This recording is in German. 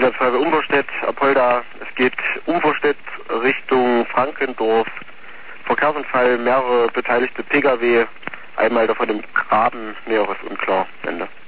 Einsatzweise Umverstedt, Apolda. Es geht Umverstedt Richtung Frankendorf. Verkehrsunfall, mehrere beteiligte Pkw. Einmal davon im Graben, näheres unklar. Ende.